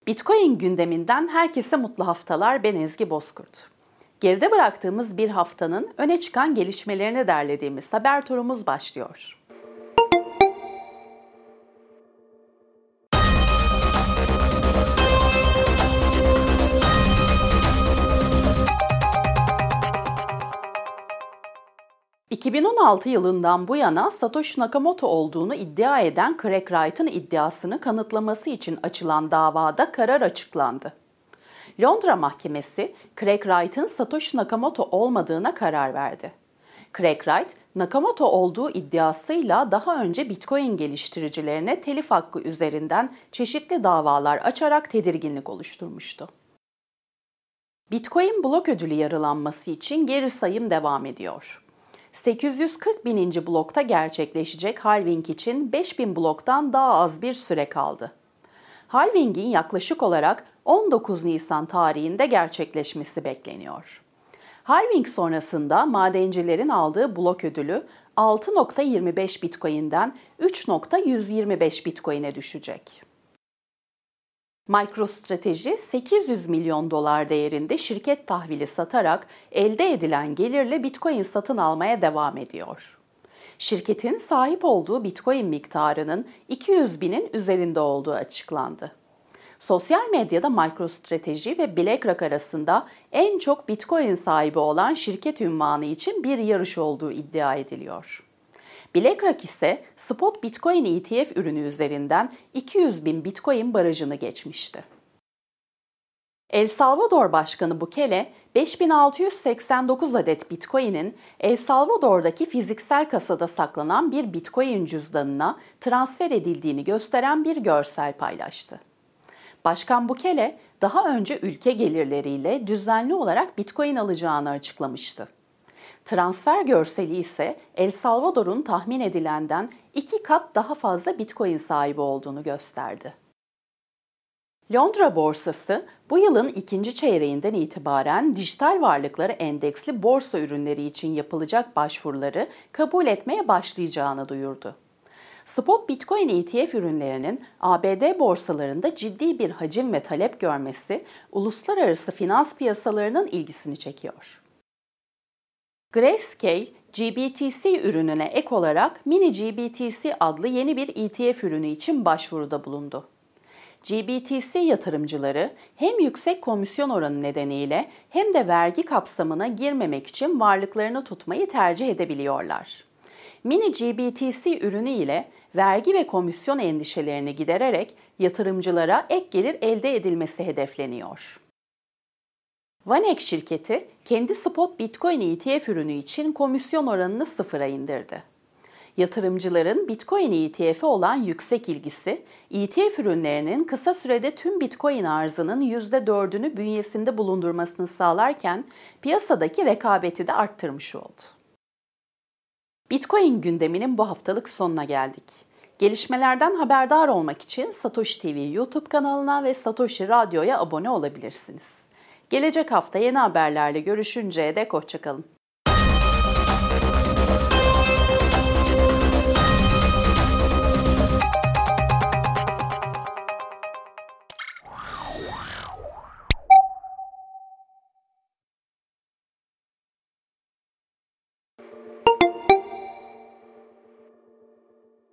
Bitcoin gündeminden herkese mutlu haftalar. Ben Ezgi Bozkurt. Geride bıraktığımız bir haftanın öne çıkan gelişmelerini derlediğimiz haber turumuz başlıyor. ...2016 yılından bu yana Satoshi Nakamoto olduğunu iddia eden Craig Wright'ın iddiasını kanıtlaması için açılan davada karar açıklandı. Londra Mahkemesi, Craig Wright'ın Satoshi Nakamoto olmadığına karar verdi. Craig Wright, Nakamoto olduğu iddiasıyla daha önce Bitcoin geliştiricilerine telif hakkı üzerinden çeşitli davalar açarak tedirginlik oluşturmuştu. Bitcoin blok ödülü yarılanması için geri sayım devam ediyor. 840 bininci blokta gerçekleşecek halving için 5000 bloktan daha az bir süre kaldı. Halving'in yaklaşık olarak 19 Nisan tarihinde gerçekleşmesi bekleniyor. Halving sonrasında madencilerin aldığı blok ödülü 6.25 Bitcoin'den 3.125 Bitcoin'e düşecek. MicroStrategy 800 milyon dolar değerinde şirket tahvili satarak elde edilen gelirle Bitcoin satın almaya devam ediyor. Şirketin sahip olduğu Bitcoin miktarının 200 binin üzerinde olduğu açıklandı. Sosyal medyada MicroStrategy ve BlackRock arasında en çok Bitcoin sahibi olan şirket unvanı için bir yarış olduğu iddia ediliyor. BlackRock ise spot Bitcoin ETF ürünü üzerinden 200 bin Bitcoin barajını geçmişti. El Salvador Başkanı Bukele, 5689 adet Bitcoin'in El Salvador'daki fiziksel kasada saklanan bir Bitcoin cüzdanına transfer edildiğini gösteren bir görsel paylaştı. Başkan Bukele, daha önce ülke gelirleriyle düzenli olarak Bitcoin alacağını açıklamıştı. Transfer görseli ise El Salvador'un tahmin edilenden 2 kat daha fazla Bitcoin sahibi olduğunu gösterdi. Londra borsası bu yılın ikinci çeyreğinden itibaren dijital varlıkları endeksli borsa ürünleri için yapılacak başvuruları kabul etmeye başlayacağını duyurdu. Spot Bitcoin ETF ürünlerinin ABD borsalarında ciddi bir hacim ve talep görmesi uluslararası finans piyasalarının ilgisini çekiyor. Grayscale, GBTC ürününe ek olarak Mini GBTC adlı yeni bir ETF ürünü için başvuruda bulundu. GBTC yatırımcıları hem yüksek komisyon oranı nedeniyle hem de vergi kapsamına girmemek için varlıklarını tutmayı tercih edebiliyorlar. Mini GBTC ürünü ile vergi ve komisyon endişelerini gidererek yatırımcılara ek gelir elde edilmesi hedefleniyor. Vanex şirketi kendi spot Bitcoin ETF ürünü için komisyon oranını sıfıra indirdi. Yatırımcıların Bitcoin ETF'e olan yüksek ilgisi, ETF ürünlerinin kısa sürede tüm Bitcoin arzının %4'ünü bünyesinde bulundurmasını sağlarken piyasadaki rekabeti de arttırmış oldu. Bitcoin gündeminin bu haftalık sonuna geldik. Gelişmelerden haberdar olmak için Satoshi TV YouTube kanalına ve Satoshi Radyo'ya abone olabilirsiniz. Gelecek hafta yeni haberlerle görüşünceye dek hoşça kalın.